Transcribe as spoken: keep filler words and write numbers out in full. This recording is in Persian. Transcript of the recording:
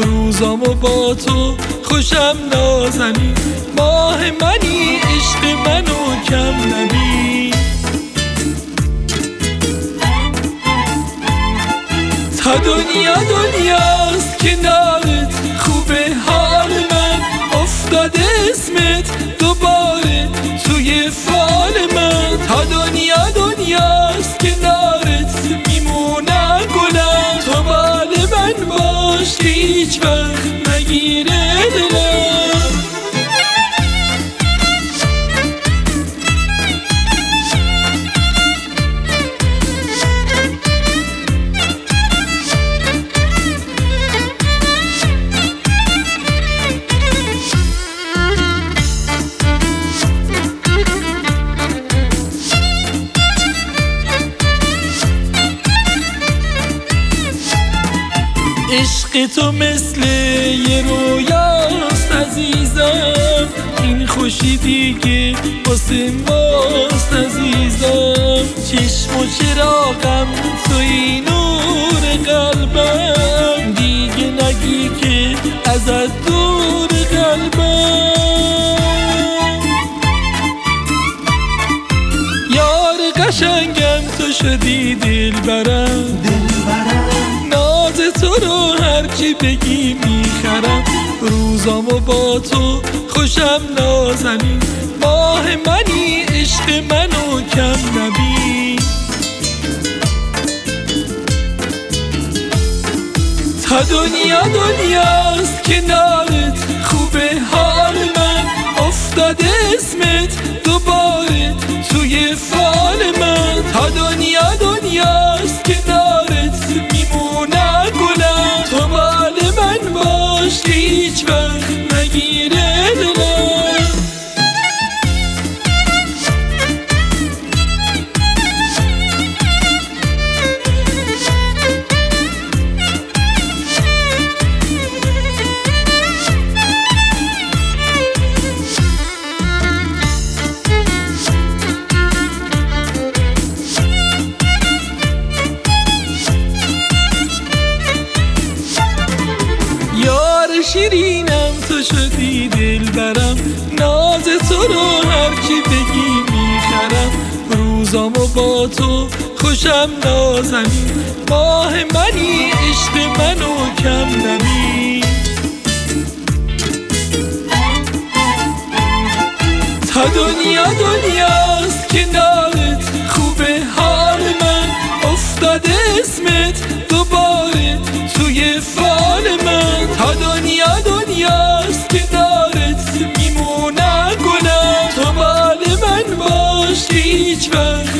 روزامو با تو خوشم نازنین، ماه منی عشق منو کم نبین. تا دنیا دنیاست کنارت، خوبه حال من افتاده اسمت دوباره توی فال من. تا دنیا دنیاست کنارت میمونم گلم، تو بال من باش که هیچ وقت نگیره دلم. عشق تو مثل یه رویاست عزیزم، این خوشی دیگه واسه ماست عزیزم. چشم و چراغم توی نور قلبم، دیگه نگی که ازت دور قلبم. یار قشنگم تو شدی دلبرم، ناز تو رو هرچی بگی میخرم. روزامو با تو خوشم نازنین، ماه منی عشق منو کم نبین. تا دنیا دنیاست کنارت، خوبه حال من افتاده اسمت دوباره توی فال من. تا دنیا دنیاست کنارت میمونم گلم، تو بال من باش که هیچ وقت نگیره دلم. شیرینم تو شدی دلبرم، ناز تو رو هرچی بگی میخرم. روزامو با تو خوشم نازنین، ماه منی عشق منو کم نبین. تا دنیا دنیاست کنارت، خوبه حال من افتاده اسمت دوباره توی فال من. تا دنیا دنیاست کنارت میمونم گلم، تو بال من باش که هیچ وقت